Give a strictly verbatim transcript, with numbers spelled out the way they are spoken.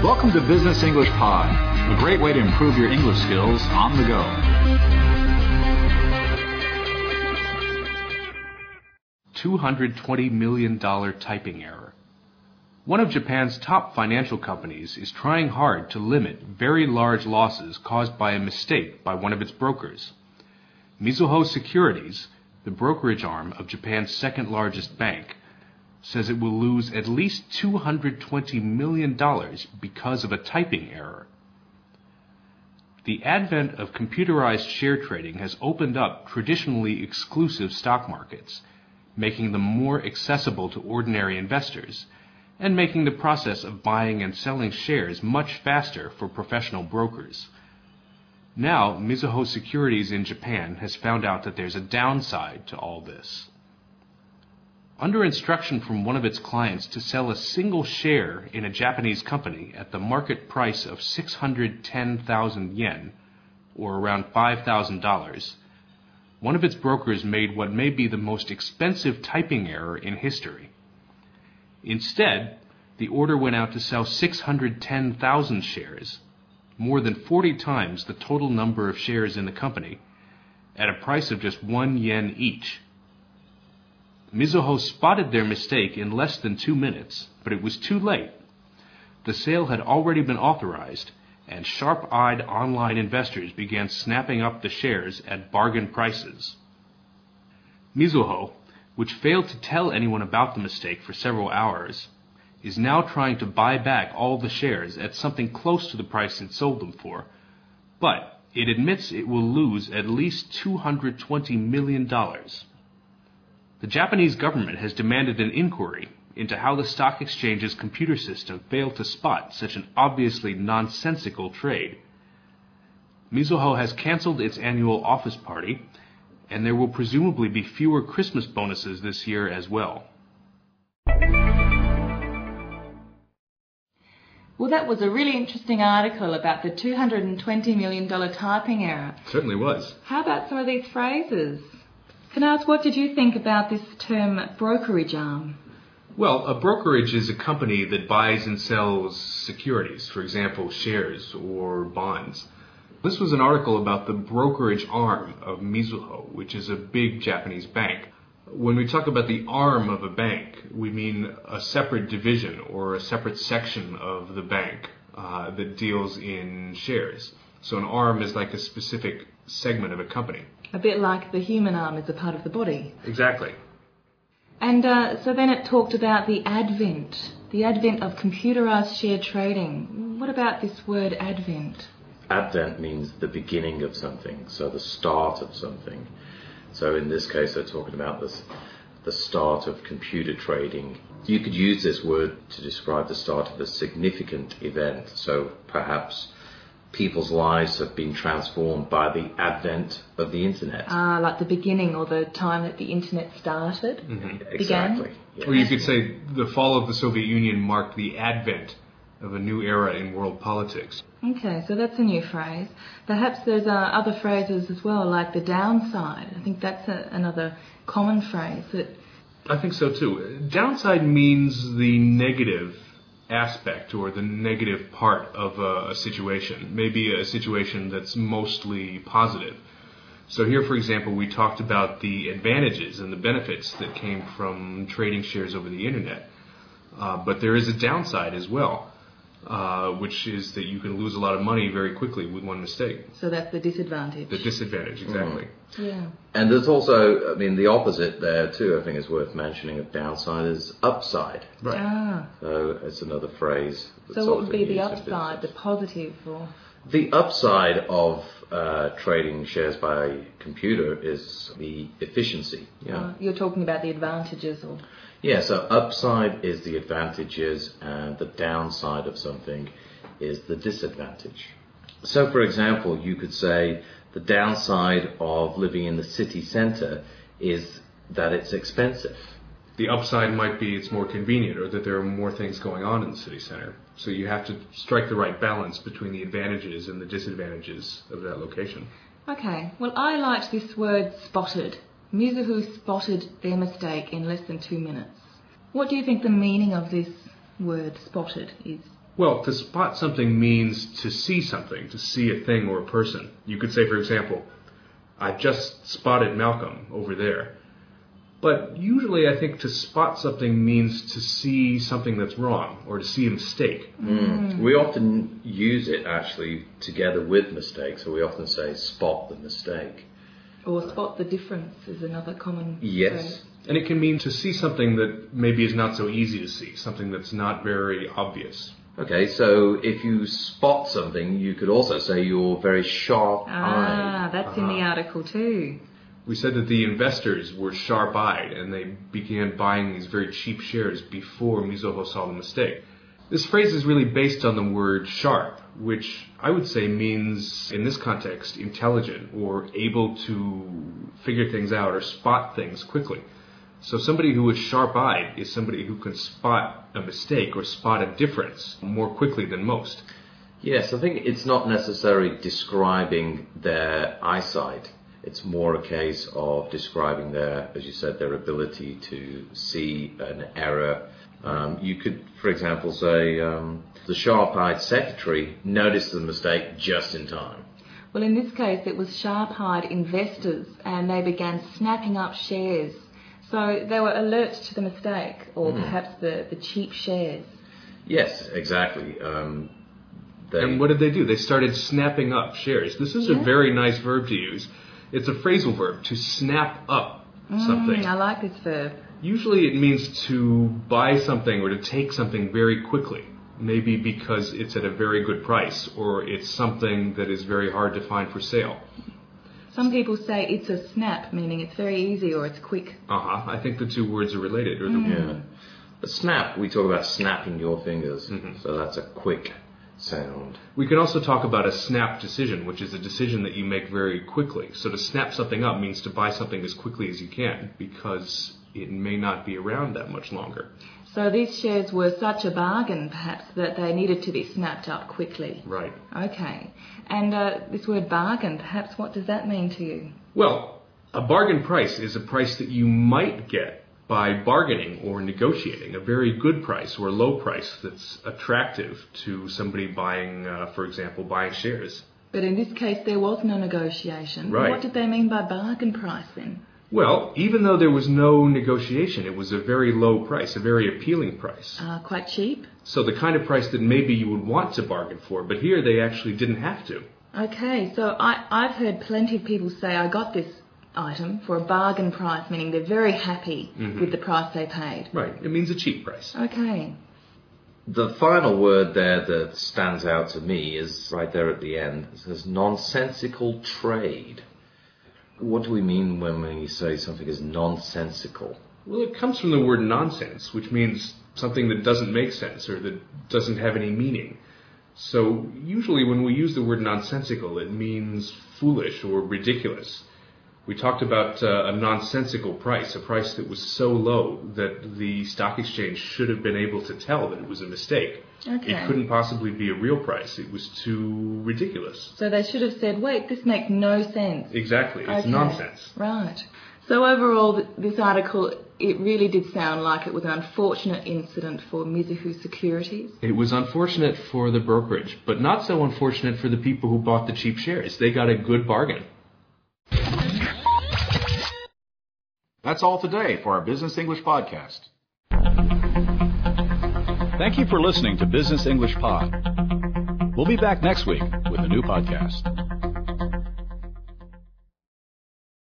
Welcome to Business English Pod, a great way to improve your English skills on the go. two hundred twenty million dollars typing error. One of Japan's top financial companies is trying hard to limit very large losses caused by a mistake by one of its brokers. Mizuho Securities, the brokerage arm of Japan's second largest bank, says it will lose at least two hundred twenty million dollars because of a typing error. The advent of computerized share trading has opened up traditionally exclusive stock markets, making them more accessible to ordinary investors, and making the process of buying and selling shares much faster for professional brokers. Now, Mizuho Securities in Japan has found out that there's a downside to all this. Under instruction from one of its clients to sell a single share in a Japanese company at the market price of six hundred ten thousand yen, or around five thousand dollars, one of its brokers made what may be the most expensive typing error in history. Instead, the order went out to sell six hundred ten thousand shares, more than forty times the total number of shares in the company, at a price of just one yen each. Mizuho spotted their mistake in less than two minutes, but it was too late. The sale had already been authorized, and sharp-eyed online investors began snapping up the shares at bargain prices. Mizuho, which failed to tell anyone about the mistake for several hours, is now trying to buy back all the shares at something close to the price it sold them for, but it admits it will lose at least two hundred twenty million dollars. The Japanese government has demanded an inquiry into how the stock exchange's computer system failed to spot such an obviously nonsensical trade. Mizuho has canceled its annual office party, and there will presumably be fewer Christmas bonuses this year as well. Well, that was a really interesting article about the two hundred twenty million dollars typing error. Certainly was. How about some of these phrases? Can I ask, what did you think about this term brokerage arm? Well, a brokerage is a company that buys and sells securities, for example, shares or bonds. This was an article about the brokerage arm of Mizuho, which is a big Japanese bank. When we talk about the arm of a bank, we mean a separate division or a separate section of the bank uh, that deals in shares. So an arm is like a specific segment of a company. A bit like the human arm is a part of the body. Exactly. And uh, so then it talked about the advent, the advent of computerized share trading. What about this word advent? Advent means the beginning of something, so the start of something. So in this case, they're talking about this, the start of computer trading. You could use this word to describe the start of a significant event. So perhaps people's lives have been transformed by the advent of the internet. Ah, like the beginning or the time that the internet started, Mm-hmm. Exactly. Yes. Or you could say the fall of the Soviet Union marked the advent of a new era in world politics. Okay, so that's a new phrase. Perhaps there's uh, other phrases as well, like the downside. I think that's a, another common phrase. That I think so too. Downside means the negative aspect or the negative part of a, a situation, maybe a situation that's mostly positive. So here, for example, we talked about the advantages and the benefits that came from trading shares over the internet. Uh, but there is a downside as well, uh, which is that you can lose a lot of money very quickly with one mistake. So that's the disadvantage. The disadvantage, exactly. Mm. Yeah. And there's also, I mean, the opposite there too, I think is worth mentioning of downside is upside. Right. Ah. So it's another phrase. That's So what would often be the used in upside, the business. positive? Or The upside of uh, trading shares by computer is the efficiency. Yeah. uh, you're talking about the advantages, or Yeah, so upside is the advantages and the downside of something is the disadvantage. So, for example, you could say the downside of living in the city centre is that it's expensive. The upside might be it's more convenient or that there are more things going on in the city center. So you have to strike the right balance between the advantages and the disadvantages of that location. Okay, well, I liked this word spotted. Mizuho spotted their mistake in less than two minutes. What do you think the meaning of this word spotted is? Well, to spot something means to see something, to see a thing or a person. You could say, for example, I've just spotted Malcolm over there. But usually I think to spot something means to see something that's wrong or to see a mistake. Mm. We often use it actually together with mistake, so we often say spot the mistake. Or spot the difference is another common Yes. phrase. And it can mean to see something that maybe is not so easy to see, something that's not very obvious. Okay, so if you spot something, you could also say you're very sharp-eyed. Ah, that's Uh-huh. in the article too. We said that the investors were sharp-eyed and they began buying these very cheap shares before Mizuho saw the mistake. This phrase is really based on the word sharp, which I would say means, in this context, intelligent or able to figure things out or spot things quickly. So somebody who is sharp-eyed is somebody who can spot a mistake or spot a difference more quickly than most. Yes, I think it's not necessarily describing their eyesight. It's more a case of describing their, as you said, their ability to see an error. Um, you could, for example, say um, the sharp-eyed secretary noticed the mistake just in time. Well, in this case, it was sharp-eyed investors and they began snapping up shares. So they were alert to the mistake or Mm. perhaps the, the cheap shares. Yes, exactly. Um, they, And what did they do? They started snapping up shares. This is Yeah. a very nice verb to use. It's a phrasal verb, to snap up something. Mm, I like this verb. Usually it means to buy something or to take something very quickly, maybe because it's at a very good price or it's something that is very hard to find for sale. Some people say it's a snap, meaning it's very easy or it's quick. Uh-huh. I think the two words are related. Or the, yeah. But snap, we talk about snapping your fingers, Mhm. so that's a quick sound. We can also talk about a snap decision, which is a decision that you make very quickly. So to snap something up means to buy something as quickly as you can because it may not be around that much longer. So these shares were such a bargain, perhaps, that they needed to be snapped up quickly. Right. Okay. And uh, this word bargain, perhaps, what does that mean to you? Well, a bargain price is a price that you might get by bargaining or negotiating, a very good price or a low price that's attractive to somebody buying, uh, for example, buying shares. But in this case, there was no negotiation. Right. What did they mean by bargain price then? Well, even though there was no negotiation, it was a very low price, a very appealing price. Uh, quite cheap? So the kind of price that maybe you would want to bargain for, but here they actually didn't have to. Okay, so I, I've heard plenty of people say, I got this item for a bargain price, meaning they're very happy Mhm. with the price they paid. Right, it means a cheap price. Okay. The final word there that stands out to me is right there at the end. It says nonsensical trade. What do we mean when we say something is nonsensical? Well, it comes from the word nonsense, which means something that doesn't make sense or that doesn't have any meaning. So usually when we use the word nonsensical, it means foolish or ridiculous. We talked about uh, a nonsensical price, a price that was so low that the stock exchange should have been able to tell that it was a mistake. Okay. It couldn't possibly be a real price. It was too ridiculous. So they should have said, wait, this makes no sense. Exactly. It's Okay. nonsense. Right. So overall, th- this article, it really did sound like it was an unfortunate incident for Mizuho Securities. It was unfortunate for the brokerage, but not so unfortunate for the people who bought the cheap shares. They got a good bargain. That's all today for our Business English Podcast. Thank you for listening to Business English Pod. We'll be back next week with a new podcast.